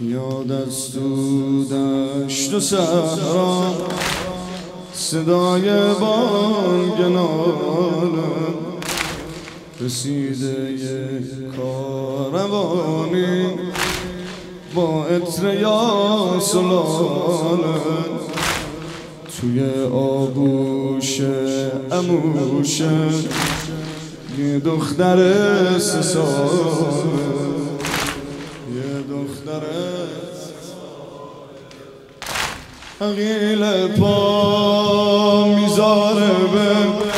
یاد از تو دشت و صحرا صدای بانگ نالم رسیده یک کاروانی با عطر یاس و لالم توی آغوش عموشه یه دختر 3 ساله عقیل پا میذاره به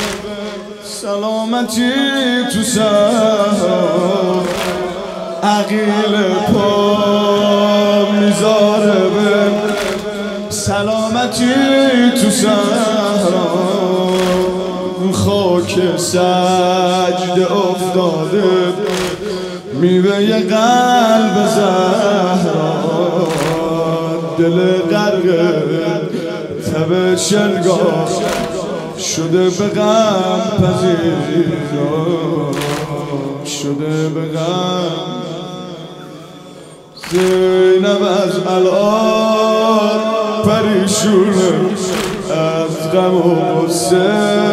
سلامتی تو صحرا عقیل پا میذاره به سلامتی تو صحرا خاک سجده افتاده میوه ی قلب زهرا دل غرق تب شلگاه شده به غم پذیرا شده به غم زینب از الان پریشونه از غم و غصه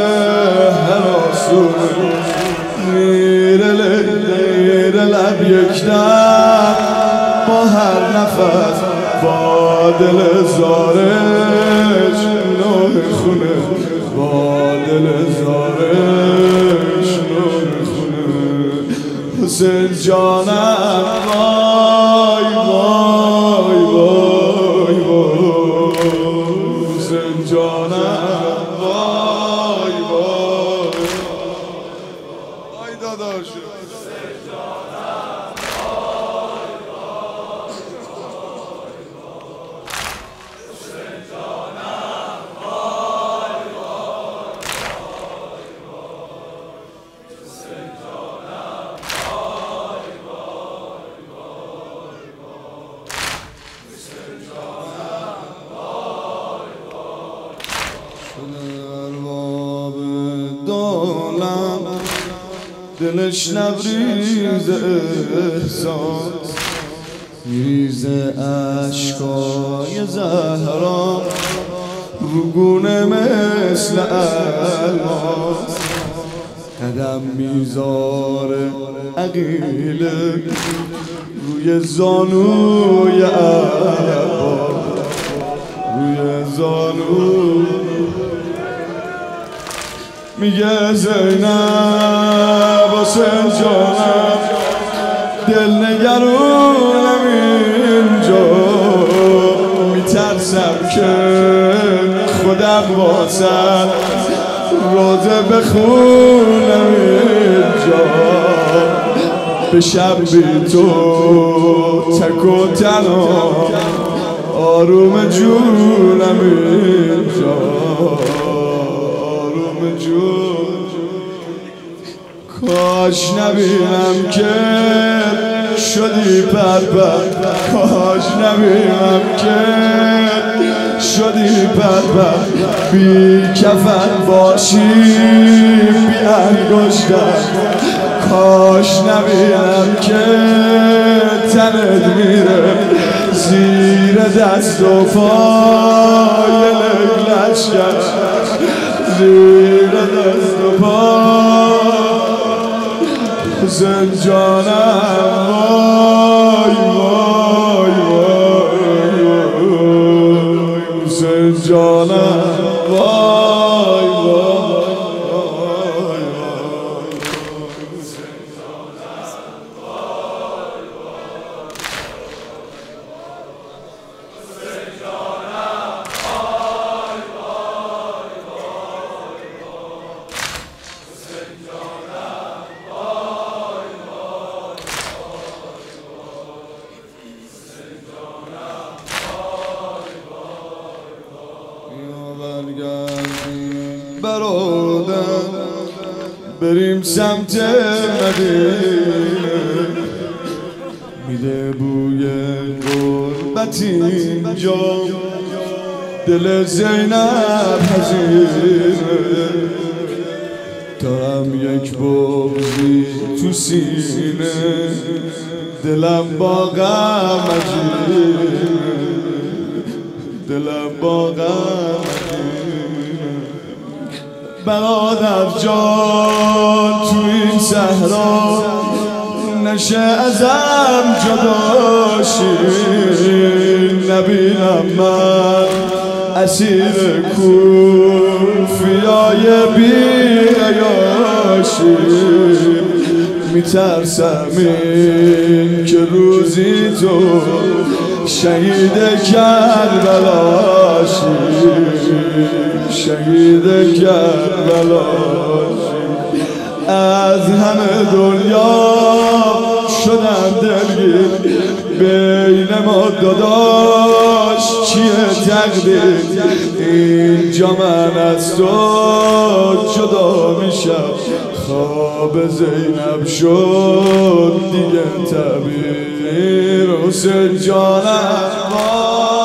هراسونه میره لب یک دم با هر نفس با دل زارش نوح خونه با دل زارش نوح خونه حسین جانم وای وای وای وای حسین جانم وای وای وای داداش دلش نبریز احساس میریزه عشقای زهرا روگونه مثل الماس قدم میذاره عقیله روی زانوی عباس روی زانو میگه زینب حسین جانم دل نگرونم اینجا میترسم که خودم واسه روزه بخونم اینجا بشم بی تو تک و تنها آروم جونم اینجا کاش نبینم که شدی پربر کاش نبینم که شدی پربر بی کفن باشی بی انگشتر کاش نبینم که تنت میره زیر دست و پای لشکر زیر دست و پای حسین جانم وای وای وای وای حسین جانم وای وای وای حسین جانم وای حسین جانم وای حسین جانم برادر بریم سمت مدینه میده بوی غربت اینجا دل زینب حزینه دارم یک بغضی تو سینه دلم با غم عجیبه دلم با غم برادر جان تو این صحرا نشه ازم جداشی نبینم من اسیر کوفیای بیعیاشی میترسم این که روزی تو شهید کربلاشی شهید کربلاشی از همه دنیا شدم دلگیر بین ما داداش چیه تقدیر اینجا من از تو جدا میشم خواب زینب شد دیگه تعبیر حسین جانم